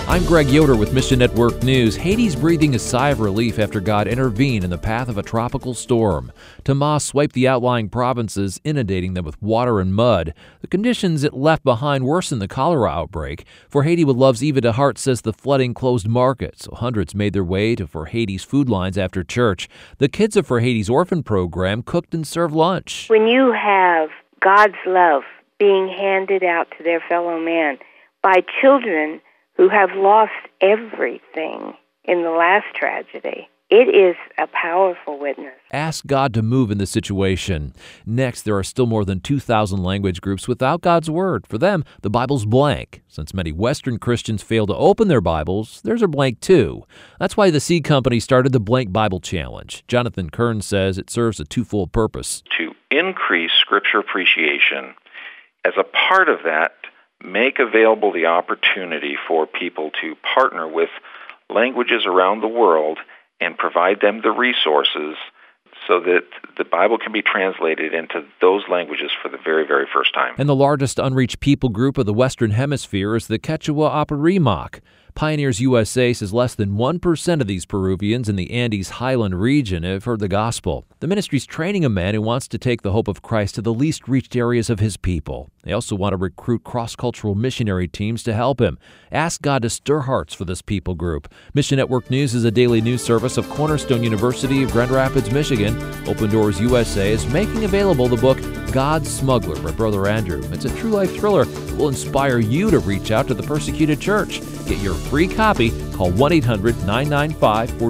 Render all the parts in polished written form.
I'm Greg Yoder with Mission Network News. Haiti's breathing a sigh of relief after God intervened in the path of a tropical storm. Tomas swiped the outlying provinces, inundating them with water and mud. The conditions it left behind worsened the cholera outbreak. For Haiti What Loves, Eva DeHart says the flooding closed markets, so hundreds made their way to For Haiti's food lines after church. The kids of For Haiti's orphan program cooked and served lunch. When you have God's love being handed out to their fellow man by children who have lost everything in the last tragedy, it is a powerful witness. Ask God to move in this situation. Next, there are still more than 2,000 language groups without God's Word. For them, the Bible's blank. Since many Western Christians fail to open their Bibles, theirs are blank too. That's why the Seed Company started the Blank Bible Challenge. Jonathan Kern says it serves a twofold purpose. To increase Scripture appreciation, as a part of that, make available the opportunity for people to partner with languages around the world and provide them the resources so that the Bible can be translated into those languages for the very, very first time. And the largest unreached people group of the Western Hemisphere is the Quechua Apurimac. Pioneers USA says less than 1% of these Peruvians in the Andes Highland region have heard the gospel. The ministry's training a man who wants to take the hope of Christ to the least reached areas of his people. They also want to recruit cross-cultural missionary teams to help him. Ask God to stir hearts for this people group. Mission Network News is a daily news service of Cornerstone University of Grand Rapids, Michigan. Open Doors USA is making available the book God's Smuggler by Brother Andrew. It's a true life thriller that will inspire you to reach out to the persecuted church. Get your free copy. Call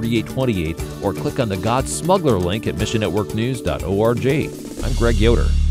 1-800-995-4828 or click on the God Smuggler link at missionnetworknews.org. I'm Greg Yoder.